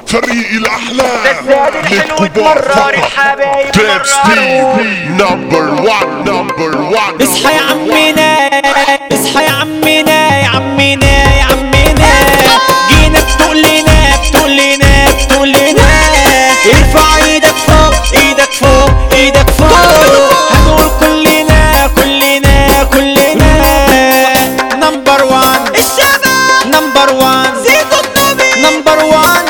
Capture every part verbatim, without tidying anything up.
فريق الاحلام الزاد الحلو اتمرر الحبايب بيب ستيف نمبر وان نمبر وان. اصحى يا عمنا اصحى يا عمنا يا عمنا يا عمنا جينا بتقلنا بتقلنا بتقلنا ارفع ايدك فوق ايدك فوق ايدك فوق هنقول كلنا كلنا كلنا نمبر وان الشباب نمبر وان زيتو النبي نمبر وان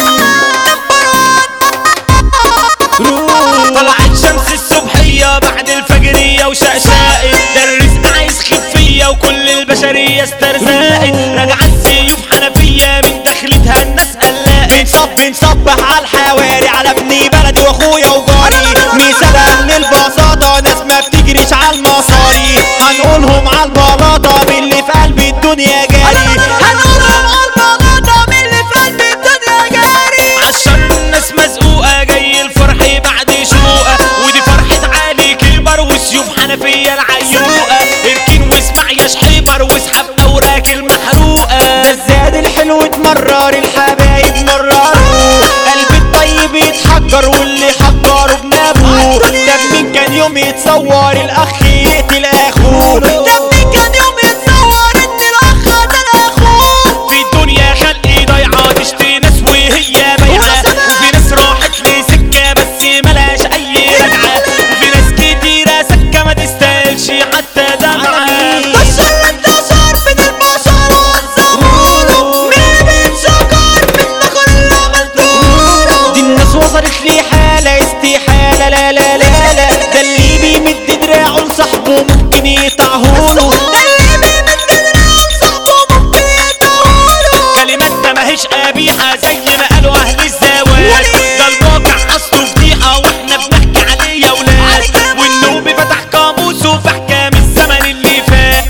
طلعت شمس الصبحية بعد الفجرية وشقشقت، ده الرزق عايز خفية وكل البشرية استرزقت، راجعة السيوف حنفية من دخلتها الناس قلقت. بنصب بنصبح على الحواري على ابني بلدي واخويا وجاري ميسالة من البساطة ناس ما بتجريش على المصاري هنقولهم على البلاطة باللي في قلب الدنيا جاري هنقولهم على البلاطة باللي في قلب الدنيا جاري عشان الناس مزقوقة جاي الفرح بعد شقوقة، ودي فرحة علي كبر وسيوف حنفية العيوقة. اركن واسمع يا شحيبر واسحب اوراك المحروقة. الزاد الحلو اتمرر الحبايب مرروا قلب الطيب يتحجر واللي حجره بنابه ده مين كان يوم يتصور الاخ يقتل اخوه ده مين كان يوم يتصور ان الاخ قتل اخوه. في الدنيا خلقي ضايعة تشتري ناس وهي بايعة، وفي ناس راحت لسكة بس ملاش اي رجعة، وفي ناس كتيرة سكة ما تستاهلش حتى دمعة. بشر انتشر من البشر والزهور مين بيتشكر من نخر اللي عملتوه. دي الناس وصلت لي حالة استحالة لا لا لا لا ده اللي بيمد دراعه لصاحبه ممكن يقطعهوله ده اللي بيمد دراعه لصاحبه ممكن يقطعهوله. كلماتنا ماهيش قبيحة زي ما قالوا اهل الزواج، ده الواقع اصله فضيحة واحنا بنحكي عليه يا ولاد، والنوبي فتح قاموسه في احكام الزمن اللي فات.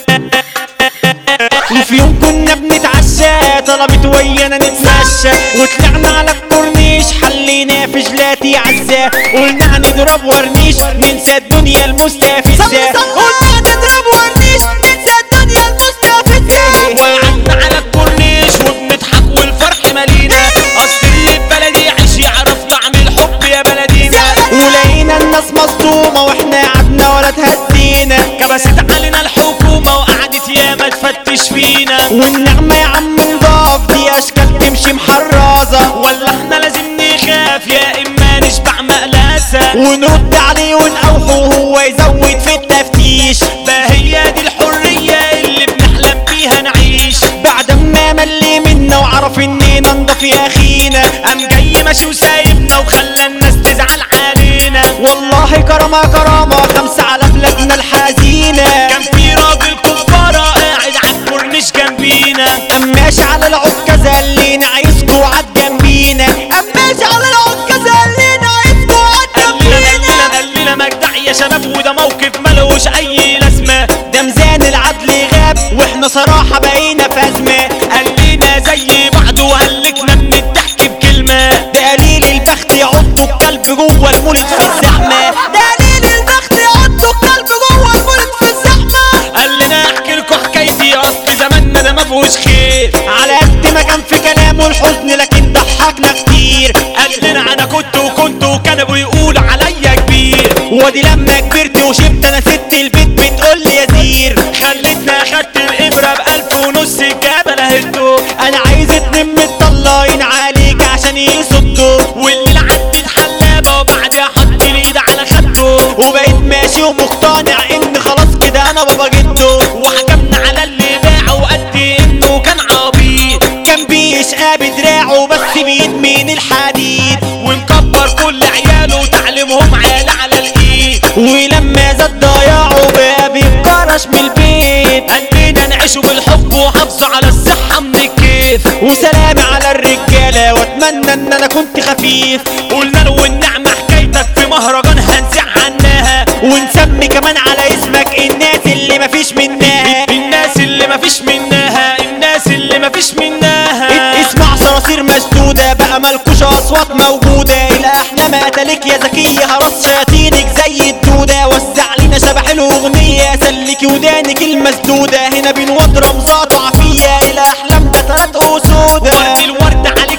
وفي يوم كنا بنتعشى طلبت ويانا نتمشى وطلعنا على الكورنيش حلينا في جلاتي عزة قلنا هنضرب ورنيش ننسى الدنيا المستفزة قلنا هنضرب ورنيش ننسى الدنيا المستفزة. وقعدنا على الكورنيش وبنضحك والفرح مالينا، اصل اللي في بلدي عيش يعرف طعم الحب يا بلدينا. ولقينا الناس مصدومة واحنا قعدنا ولا تهدينا كبست علينا الحكومة وقعدت ياما تفتش فينا، والنعمة يا عم نضاف دي اشكال تمشي محرزة ولا احنا لازم نخاف يا اما نشبع مقلاسة ونرد عليه ونقوحه وهو يزود في التفتيش. فهي دي الحرية اللي بنحلم بيها نعيش. بعد ما ملي منا وعرف اننا نضاف يا اخينا قام جاي ماشي وسايبنا وخلى الناس تزعل علينا. والله كرامة كرامة خمسة على بلادنا الحزينة. كان في راجل كبارة قاعد عالكورنيش جنبينا، قام ماشي على العكازة اللي عايزكوا عاد جنبينا قام ماشي على العكازة اللي عايزكوا عاد قال لنا قال جنبينا. لنا قال لنا مجدع يا شباب وده موقف ملوش اي لازمة، ده ميزان العدل غاب واحنا صراحة بقينا في أزمة. قال لنا زي بعض وهلكنا من الضحك بكلمة. ده قليل البخت يعضوا القلب جوه المولد في الزحمة ده قليل البخت يعضوا القلب جوه المولد في الزحمة. قال لنا احكي لكم حكايتي اصل زماننا ده مفهوش خير، على قد ما كان في كلامه الحزن لكن ضحكنا كتير. قال لنا انا كنت وكنت وكانوا بيقولوا عليا كبير، ودي لما كبرت وشبت انا ست البيت بتقول لي يا زير خلتنا اخدت الابره بألف ونص الجبل اهدوا. انا عايز اتنين متطلعين عليك عشان يصدوا والليل عدت حلابه وبعدها حط الايد على خده، وبقيت ماشي ومقتنع ان خلاص كده انا بابا جده. وحكمنا على اللي باعه وقد انه كان عبيط، كان بيشقى بدراعه بس بيدمن الحديد ومكبر كل عياله وتعليمهم عالي على الايد. ولما زاد ضياعه بقى بيتكرش من البيت. قلنا نعيشوا بالحب وحافظوا على الصحة من الكيف، وسلامي على الرجالة واتمنى ان انا كنت خفيف. قلنا له النعمة حكايتك في مهرجان هنزع عنها، ونسمي كمان على اسمك الناس اللي مفيش منها الناس اللي مفيش منها الناس اللي مفيش منها. اسمع صراصير مسدودة بقى ملكوش اصوات موجودة الاحلام قتلك يا زكية هرس شياطينك زي الدودة. وزع لنا شبح الاغنية سلكي ودانك المسدودة هنا بنود رمزات وعافية الاحلام ده تلات اسود. وقت الورد عليك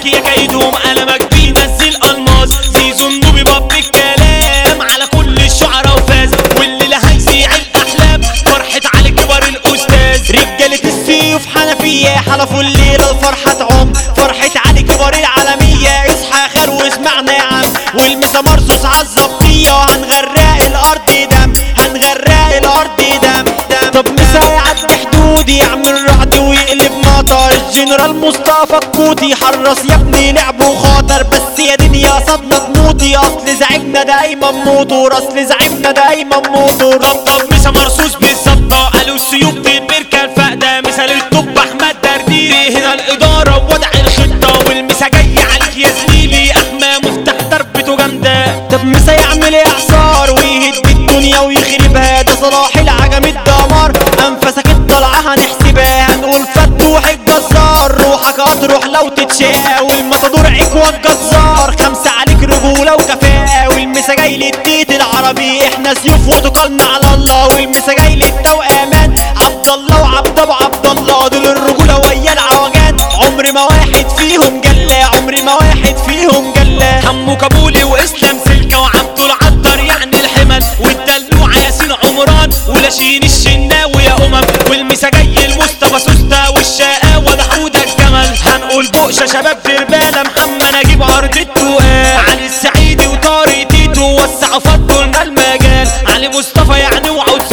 عليك يا كيدهم قلمك بينزل الماس زيزو النوبي باب الكلام على كل الشعراء وفاز والليله هيسيع الاحلام فرحة علي كبر الاستاذ رجالة السيوف حنفية حلفوا الليلة الفرحة تعم فرحة علي كبر العالمية اصحى خير واسمعنا يا عم والمسا مرصوص عالظبطية وهنغرق الارض دم هنغرق الارض دم دم طب مسا يعدي حدودي يعمل رعد ويقلب مطر الجنرال مصطفى الكوتي حرص يا ابني لعبه خاطر بس يا دنيا صدنا تموتي اصل زعيمنا دايما موتور اصل زعيمنا دايما موتور طب طب مسا مرصوص بالظبطة قالوا السيوف بالبركة الفاقدة مثال الطب احمد درديري هنا الادارة ووضع الخطة والمسا جاي عليك يا زميلي احمى مفتاح ضربته جامدة طب مسا يعمل اعصار ويهد الدنيا ويخربها ده صلاح العجم الدمار انفسك الطلعة هنحسبها هنقول فتوح الجزار روحك هتروح لو تتشاء والمطادور عكوى الجزار خمسة عليك رجولة وكفاءة والمسا جاي للتيت العربي احنا سيوف وتقلنا على الله والمسا جاي للتوأمان عبد الله وعبد ابو عبد الله دول الرجولة ويا العوجات عمر ما واحد فيهم جلة عمر ما واحد فيهم جلة حمو كابولي واسلام سلكة وعبد العطار يعني الحمل والدلوعة ياسين عمران ولاشين الشناوي يا امم والمسا جاي المصطفى سوسته والشقاوة ده حوده الجمل هنقول بقشة شباب دربالة محمد نجيب عرض التقال علي السعيدي وطارق تيتو وسعوا فضوا لنا المجال علي مصطفى يعني وعود